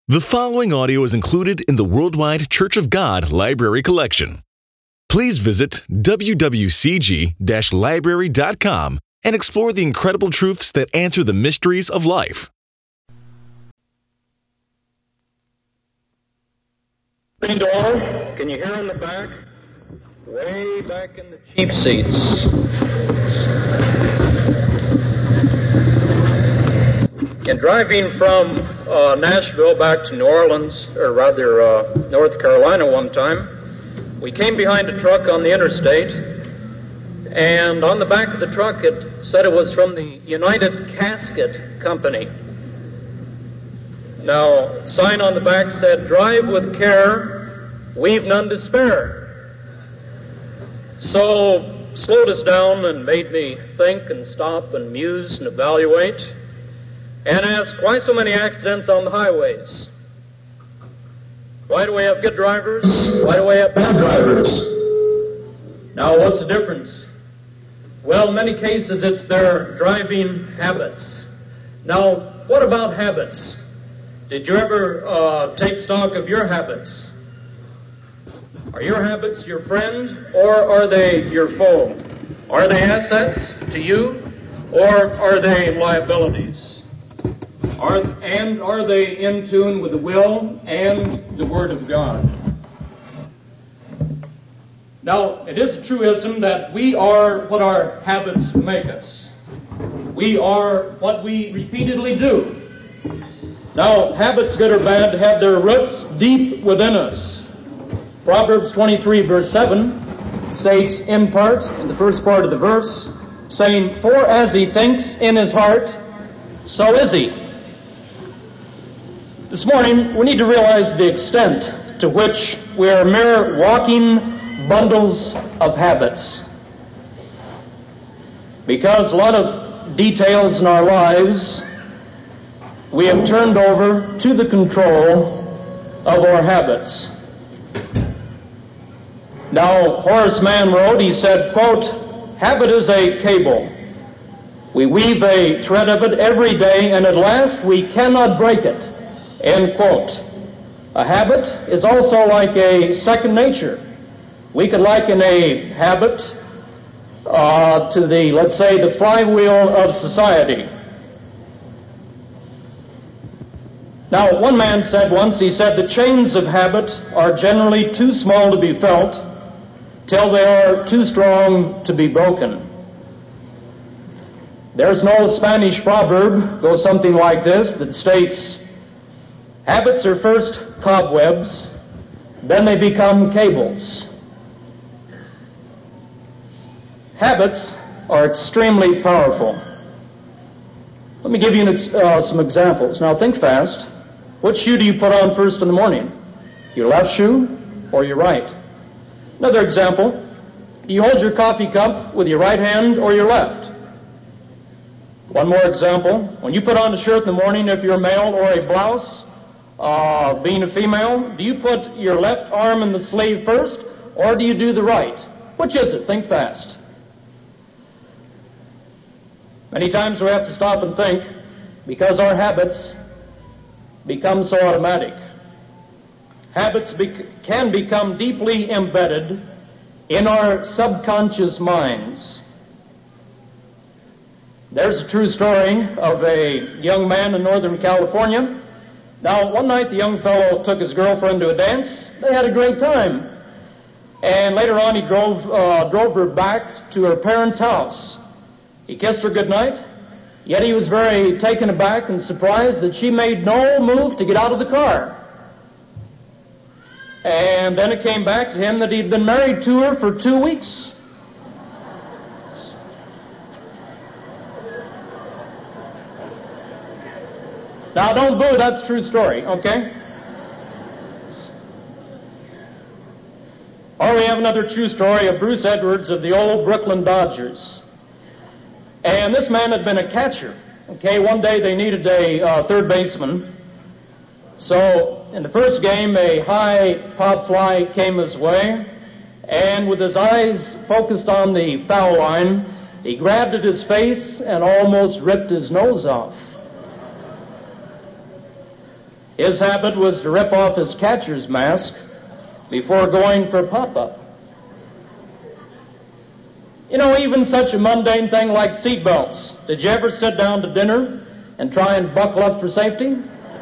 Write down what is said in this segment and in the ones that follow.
The following audio is included in the Worldwide Church of God Library Collection. Please visit wwcg-library.com and explore the incredible truths that answer the mysteries of life. Door. Can you hear in the back? Way back in the cheap seats. In driving from Nashville back to New Orleans, or rather North Carolina one time, we came behind a truck on the interstate, and on the back of the truck it said it was from the United Casket Company. Now, sign on the back said, "Drive with care, we've none to spare." So, slowed us down and made me think and stop and muse and evaluate and ask, why so many accidents on the highways? Why do we have good drivers? Why do we have bad drivers? Now, what's the difference? Well, in many cases, it's their driving habits. Now, what about habits? Did you ever take stock of your habits? Are your habits your friend, or are they your foe? Are they assets to you, or are they liabilities? Are they in tune with the will and the Word of God? Now, it is a truism that we are what our habits make us. We are what we repeatedly do. Now, habits, good or bad, have their roots deep within us. Proverbs 23, verse 7 states in part, in the first part of the verse, saying, "For as he thinks in his heart, so is he." This morning, we need to realize the extent to which we are mere walking bundles of habits. Because a lot of details in our lives we have turned over to the control of our habits. Now, Horace Mann wrote, he said, quote, "Habit is a cable. We weave a thread of it every day, and at last we cannot break it." End quote. A habit is also like a second nature. We could liken a habit to let's say, the flywheel of society. Now, one man said once, he said, "The chains of habit are generally too small to be felt till they are too strong to be broken." There's an old Spanish proverb, goes something like this, that states, "Habits are first cobwebs, then they become cables." Habits are extremely powerful. Let me give you some examples. Now, think fast. What shoe do you put on first in the morning? Your left shoe or your right? Another example. Do you hold your coffee cup with your right hand or your left? One more example. When you put on a shirt in the morning, if you're a male, or a blouse, being a female, do you put your left arm in the sleeve first, or do you do the right? Which is it? Think fast. Many times we have to stop and think, because our habits become so automatic. Habits can become deeply embedded in our subconscious minds. There's a true story of a young man in Northern California. Now, one night the young fellow took his girlfriend to a dance. They had a great time. And later on he drove her back to her parents' house. He kissed her goodnight, yet he was very taken aback and surprised that she made no move to get out of the car. And then it came back to him that he'd been married to her for 2 weeks. Now, don't boo, that's a true story, okay? Or we have another true story of Bruce Edwards of the old Brooklyn Dodgers. And this man had been a catcher. Okay, one day they needed a third baseman. So, in the first game, a high pop fly came his way, and with his eyes focused on the foul line, he grabbed at his face and almost ripped his nose off. His habit was to rip off his catcher's mask before going for pop-up. You know, even such a mundane thing like seatbelts. Did you ever sit down to dinner and try and buckle up for safety?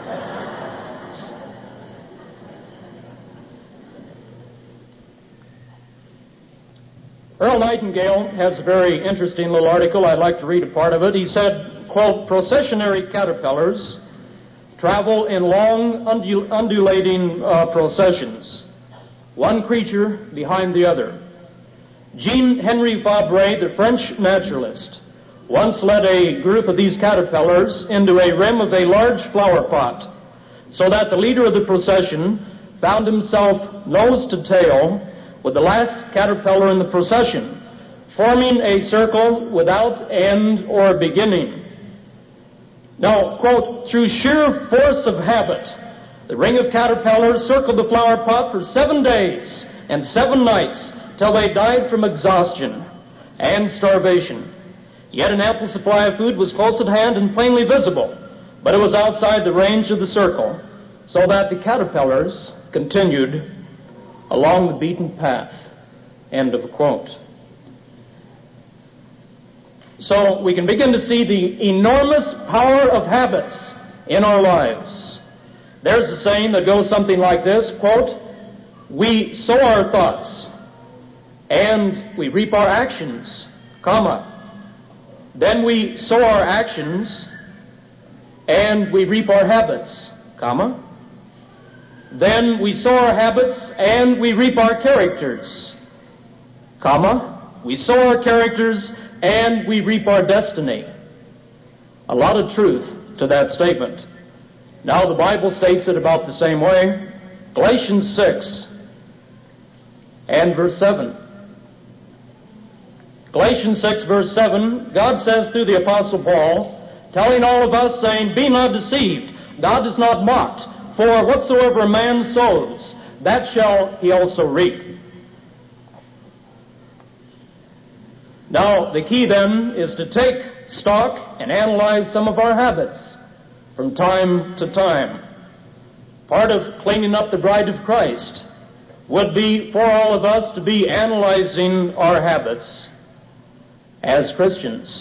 Earl Nightingale has a very interesting little article. I'd like to read a part of it. He said, quote, "Processionary caterpillars travel in long undulating processions, one creature behind the other. Jean-Henri Fabre, the French naturalist, once led a group of these caterpillars into a rim of a large flower pot, so that the leader of the procession found himself nose to tail with the last caterpillar in the procession, forming a circle without end or beginning. Now, quote, through sheer force of habit, the ring of caterpillars circled the flower pot for 7 days and 7 nights till they died from exhaustion and starvation. Yet an ample supply of food was close at hand and plainly visible, but it was outside the range of the circle, so that the caterpillars continued along the beaten path." End of quote. So we can begin to see the enormous power of habits in our lives. There's a saying that goes something like this, quote, "We sow our thoughts and we reap our actions, comma. Then we sow our actions and we reap our habits, comma. Then we sow our habits and we reap our characters, comma. We sow our characters and we reap our destiny." A lot of truth to that statement. Now the Bible states it about the same way. Galatians 6 and verse 7. Galatians 6 verse 7, God says through the Apostle Paul, telling all of us, saying, "Be not deceived, God is not mocked. For whatsoever a man sows, that shall he also reap." Now, the key then is to take stock and analyze some of our habits from time to time. Part of cleaning up the bride of Christ would be for all of us to be analyzing our habits as Christians.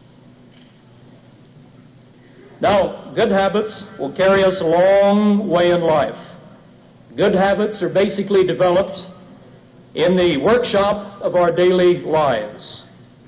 Now, good habits will carry us a long way in life. Good habits are basically developed in the workshop of our daily lives.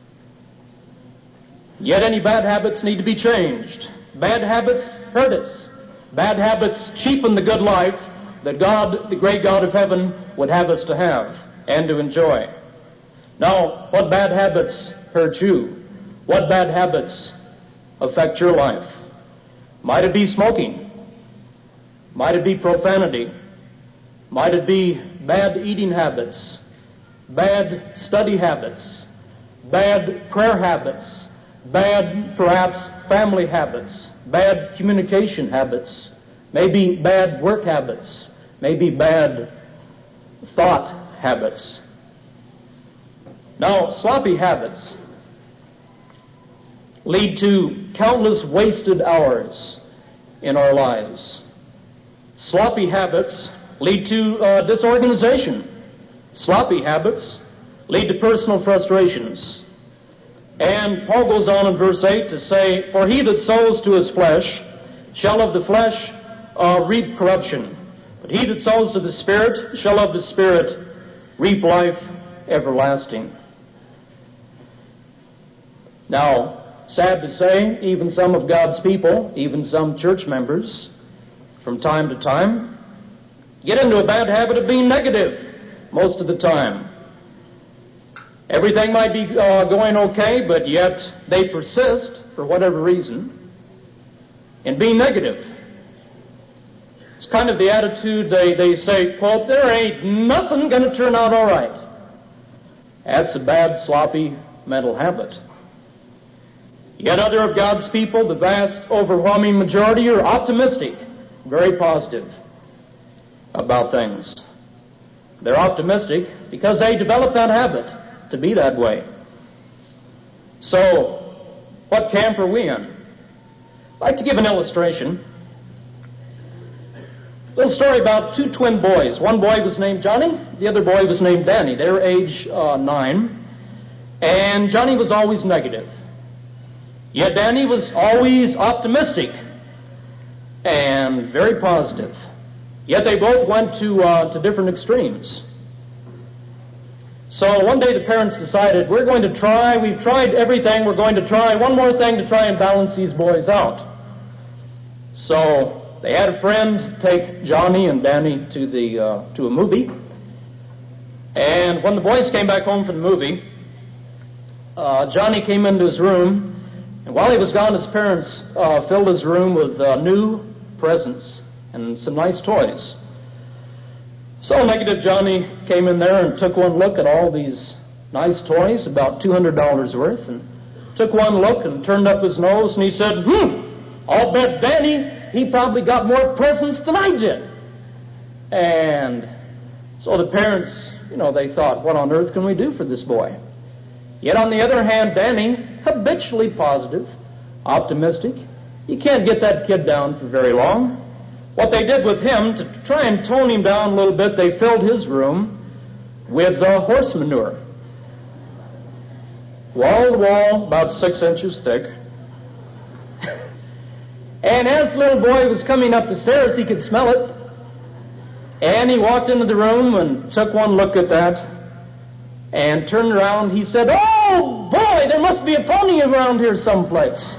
Yet any bad habits need to be changed. Bad habits hurt us. Bad habits cheapen the good life that God, the great God of heaven, would have us to have and to enjoy. Now, what bad habits hurt you? What bad habits affect your life? Might it be smoking? Might it be profanity? Might it be bad eating habits? Bad study habits? Bad prayer habits? Bad, perhaps, family habits? Bad communication habits? Maybe bad work habits? Maybe bad thought habits? Now, sloppy habits lead to countless wasted hours in our lives. Sloppy habits lead to disorganization. Sloppy habits lead to personal frustrations. And Paul goes on in verse 8 to say, "For he that sows to his flesh shall of the flesh reap corruption, but he that sows to the Spirit shall of the Spirit reap life everlasting." Now, sad to say, even some of God's people, even some church members, from time to time, get into a bad habit of being negative most of the time. Everything might be going okay, but yet they persist, for whatever reason, in being negative. It's kind of the attitude they say, quote, "There ain't nothing going to turn out all right." That's a bad, sloppy mental habit. Yet other of God's people, the vast, overwhelming majority, are optimistic, very positive about things. They're optimistic because they develop that habit to be that way. So, what camp are we in? I'd like to give an illustration. Little story about two twin boys. One boy was named Johnny, the other boy was named Danny. They were age 9, and Johnny was always negative. Yet Danny was always optimistic and very positive. Yet they both went to different extremes. So one day the parents decided, we've tried everything, we're going to try one more thing to try and balance these boys out. So they had a friend take Johnny and Danny to a movie. And when the boys came back home from the movie, Johnny came into his room, and while he was gone, his parents filled his room with new presents and some nice toys. So negative Johnny came in there and took one look at all these nice toys, about $200 worth, and took one look and turned up his nose, and he said, I'll bet Danny, he probably got more presents than I did. And so the parents, they thought, what on earth can we do for this boy? Yet on the other hand, Danny, habitually positive, optimistic, you can't get that kid down for very long. What they did with him, to try and tone him down a little bit, they filled his room with horse manure. Wall to wall, about 6 inches thick. And as the little boy was coming up the stairs, he could smell it. And he walked into the room and took one look at that and turned around. He said, "Oh, boy, there must be a pony around here someplace."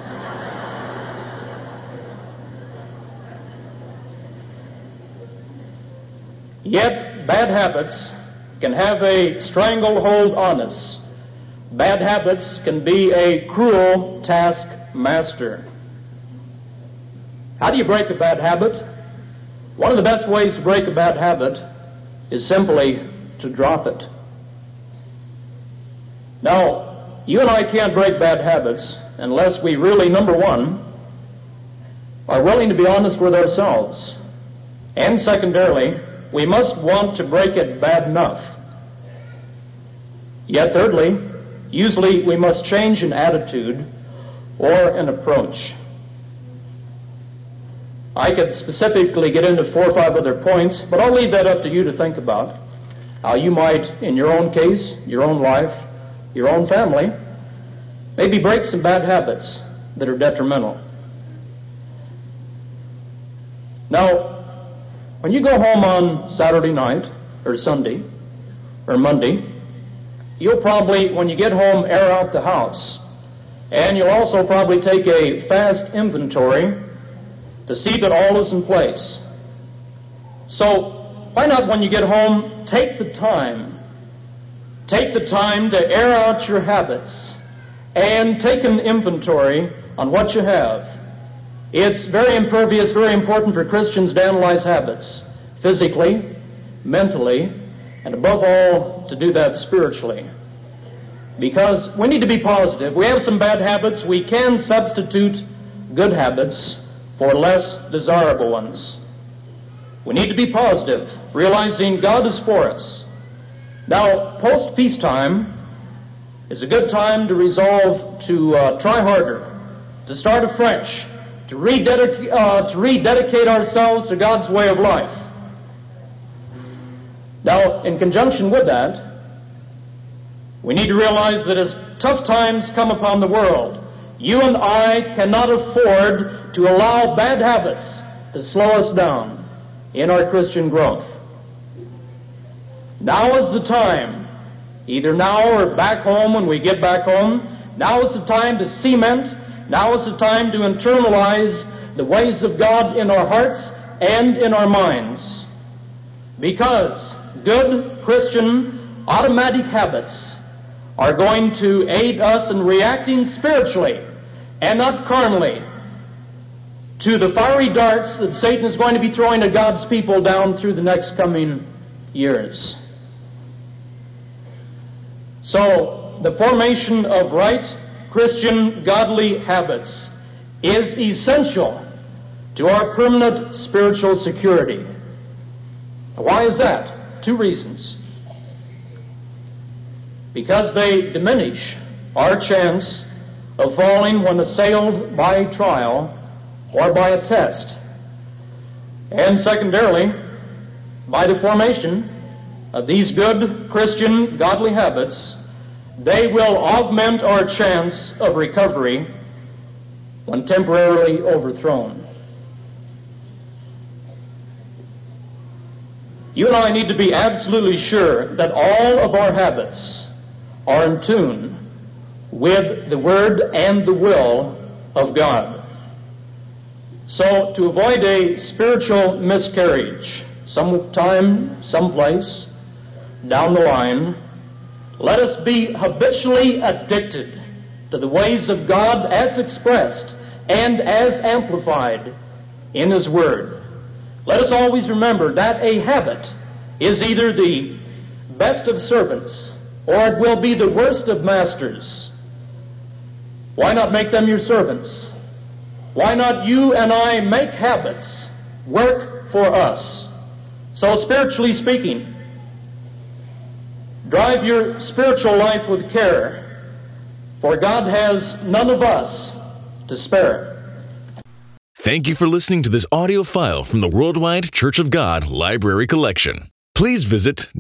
Yet, bad habits can have a stranglehold on us. Bad habits can be a cruel taskmaster. How do you break a bad habit? One of the best ways to break a bad habit is simply to drop it. Now, you and I can't break bad habits unless we really, number one, are willing to be honest with ourselves. And secondarily, we must want to break it bad enough. Yet thirdly, usually we must change an attitude or an approach. I could specifically get into 4 or 5 other points, but I'll leave that up to you to think about. How you might, in your own case, your own life, your own family, maybe break some bad habits that are detrimental. Now, when you go home on Saturday night, or Sunday, or Monday, you'll probably, when you get home, air out the house. And you'll also probably take a fast inventory to see that all is in place. So, why not when you get home, take the time to air out your habits and take an inventory on what you have. It's very impervious, very important for Christians to analyze habits, physically, mentally, and above all, to do that spiritually. Because we need to be positive. We have some bad habits. We can substitute good habits for less desirable ones. We need to be positive, realizing God is for us. Now, post-peacetime is a good time to resolve to try harder, to start afresh, to rededicate ourselves to God's way of life. Now, in conjunction with that, we need to realize that as tough times come upon the world, you and I cannot afford to allow bad habits to slow us down in our Christian growth. Now is the time, either now or back home when we get back home, now is the time to cement, now is the time to internalize the ways of God in our hearts and in our minds. Because good Christian automatic habits are going to aid us in reacting spiritually and not carnally to the fiery darts that Satan is going to be throwing at God's people down through the next coming years. So, the formation of right Christian godly habits is essential to our permanent spiritual security. Why is that? 2 reasons. Because they diminish our chance of falling when assailed by trial or by a test. And secondarily, by the formation of these good Christian godly habits, they will augment our chance of recovery when temporarily overthrown. You and I need to be absolutely sure that all of our habits are in tune with the Word and the will of God. So, to avoid a spiritual miscarriage, sometime, someplace, down the line, let us be habitually addicted to the ways of God as expressed and as amplified in His Word. Let us always remember that a habit is either the best of servants or it will be the worst of masters. Why not make them your servants? Why not you and I make habits work for us? So spiritually speaking, drive your spiritual life with care, for God has none of us to spare. Thank you for listening to this audio file from the Worldwide Church of God Library Collection. Please visit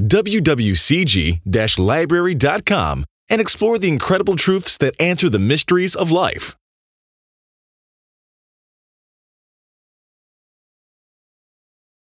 wwcg-library.com and explore the incredible truths that answer the mysteries of life.